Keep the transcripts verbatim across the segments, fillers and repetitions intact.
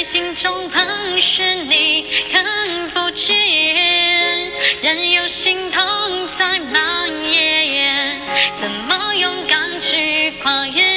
心中盘旋，你看不见，任由心痛在蔓延，怎么勇敢去跨越？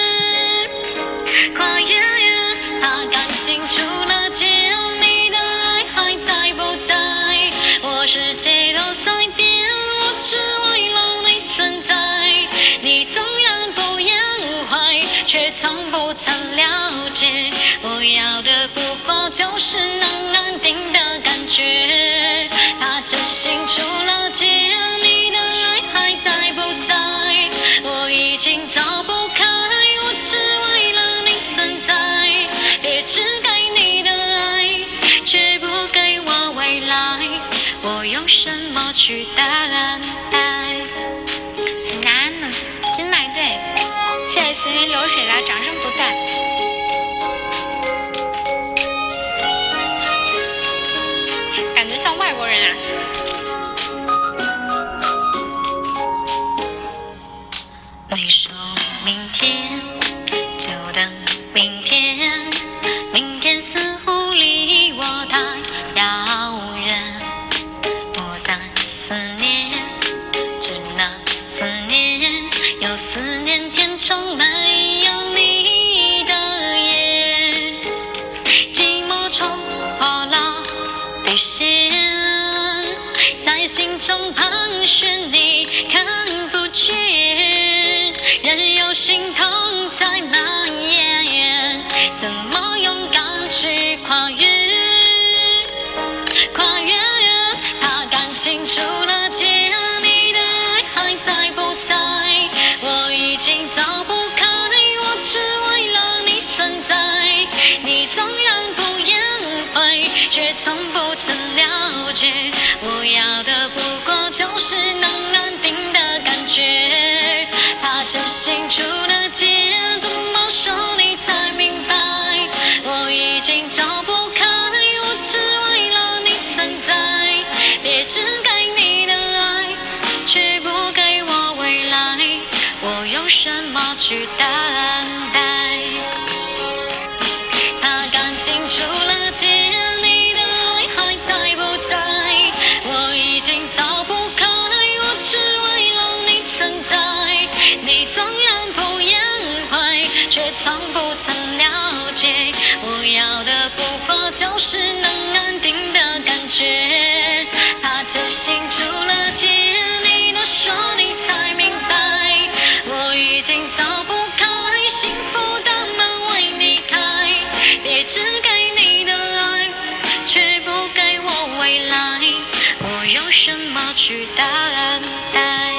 跨越，怕感情出了界，你的爱还在不在？我世界都在变，我只为了你存在。你纵然不言怀，却从不曾了解。我要的不过就是能安定的感觉。怕真心出了界，你的爱还在不在？我已经走不开，我只为了你存在。别只给你的爱，却不给我未来，我用什么去等待？ 很难呢，金麦队，谢谢行云流水的掌声不断。感觉像外国人啊。 你说明天就等明天，明天似乎离我太遥远。我在思念，只那思念，有思念填充没有你的夜。寂寞冲破了底线，在心中盘旋，你看不见，任由心痛在蔓延，怎么勇敢去跨越？跨越，怕感情出了界，你的爱还在不在？我已经走不开，我只为了你存在。你纵然不言悔，却从不曾了解。我要的不过就是能安定的感觉。怕真心出了界，怎么说你才明白？我已经走不开，我只为了你存在。别只给你的爱，却不给我未来，我用什么去等待？怕感情出了界，你的爱还在不在？我已经走不开，我只为了你存在。你纵然不言悔，却从不曾了解。我要的不过就是能安定的感觉。怕真心出了界，你都说你才明白。我已经走不开，幸福的门为你开。别只给你的爱，却不给我未来，我用什么去等待？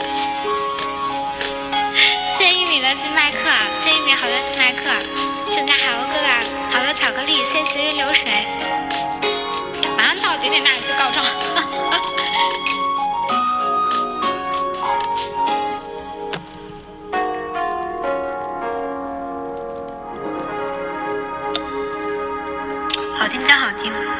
谢谢一米的金麦克，谢谢一米好的金麦克，谢谢海鸥哥哥好的巧克力，谢谢随云流水。马上到点点那里去告状。 好听真好听。